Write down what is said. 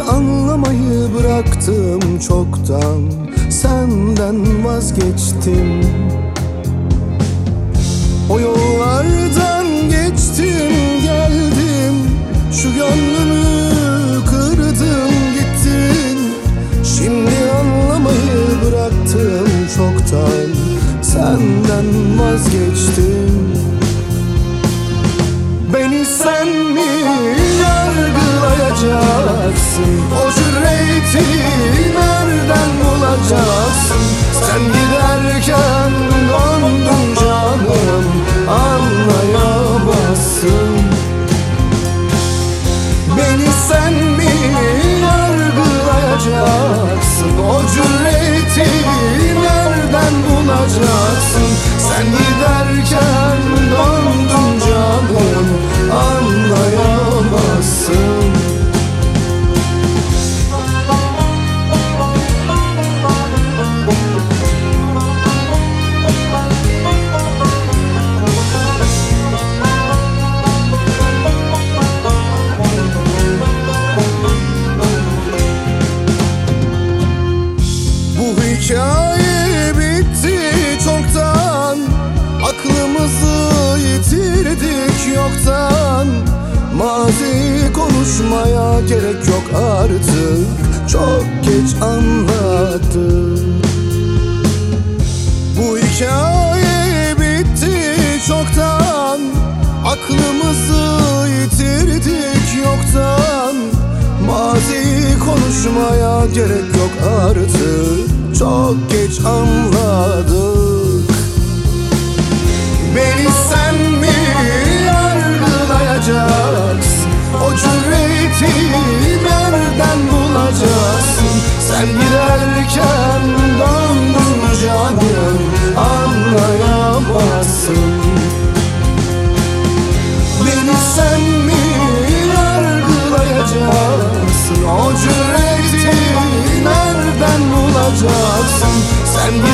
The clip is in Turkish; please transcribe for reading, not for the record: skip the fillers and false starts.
anlamayı bıraktım çoktan, senden vazgeçtim. O yollardan geçtim geldim, şu gönlümü kırdın gittin. Şimdi anlamayı bıraktım çoktan, senden vazgeçtim. Beni sen mi yargılayacaksın? O cüreti nereden bulacaksın? Sen giderken döndüm canım, anlayamazsın. Beni sen mi yargılayacaksın? O cüreti nereden bulacaksın? Sen giderken döndüm canım, anlayamazsın. Bu hikaye bitti çoktan, aklımızı yitirdik yoktan. Mazi konuşmaya gerek yok artık, çok geç anladık. Bu hikaye bitti çoktan, aklımızı yitirdik yoktan. Mazi konuşmaya gerek yok artık, çok geç anladık. Beni sen mi yargılayacaksın? O cüreti nereden bulacaksın? Sen giderken döndüm canım, anlayamazsın. Beni sen mi yargılayacaksın? O cüreti nereden bulacaksın? Sen